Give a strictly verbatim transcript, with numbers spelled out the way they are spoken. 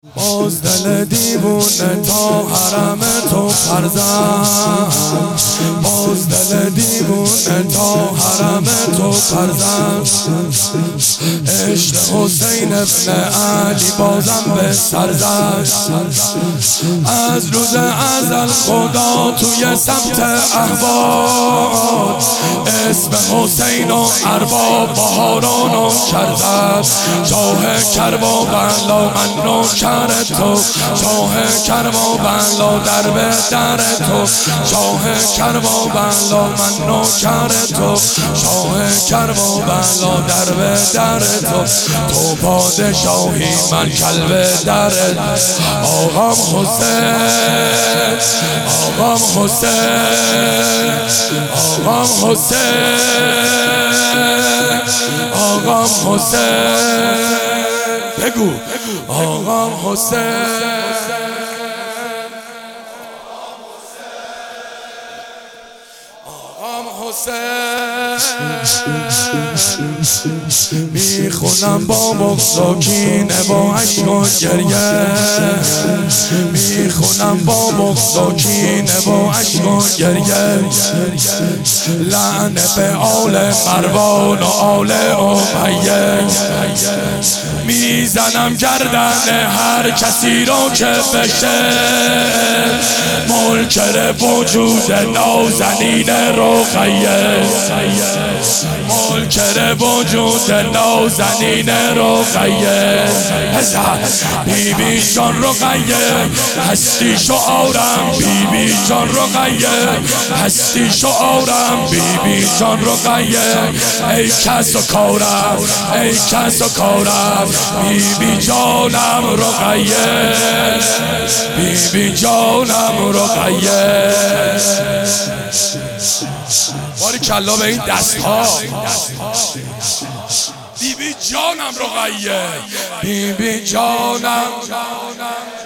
باز دل دیوونه تا حرم تو فرزند، باز دل دیوونه تا حرم تو فرزند. عشق حسین ابن علی بازم به سر زد. از روز ازل خدا توی سمت احوال اسم حسین و ارباب بهارانو کرد. شاه کربلا من نوکر تو، شاه کربلا در به در تو، شاه کربلا من نوکر تو، شاه کربلا در به در تو، تو پادشاهی من کلب در. آقام حسین، آقام حسین، آقام حسین، آقام حسین، بگو آقام حسین. آقام حسین میخونم با بغض و کینه با اشک و گریه، میخونم با بغض و کینه با اشک و گریه. لعنت به آل مروان و آل امیه، میزنم گردن هر کسی رو که بشه منکر وجود نازنین رقیه، منکر وجود نازنین رقیه. بی بی جان رقیه هستی شعارم، بی بی جان رقیه هستی شعارم، بی بی جان رقیه ای کس و کارم، ای کس و کارم، بی بی جانم رقیه، بی بی جانم رقیه. باری کلا به این دست ها. بی بی جانم رقیه، بی بی جانم